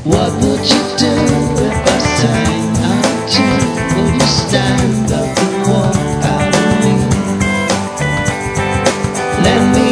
What would you do if I sang out to you? Would you stand up and walk out of me? Let me